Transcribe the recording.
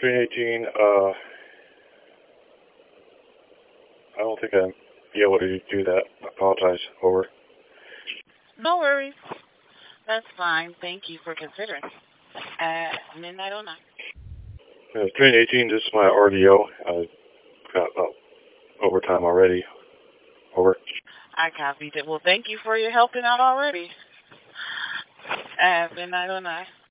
318, I don't think I'd be able to do that. I apologize. Over. No worries. That's fine. Thank you for considering. At midnight on 9. 318, this is my RDO. I got overtime already. Over. I copied it. Well, thank you for your helping out already. At midnight on 9.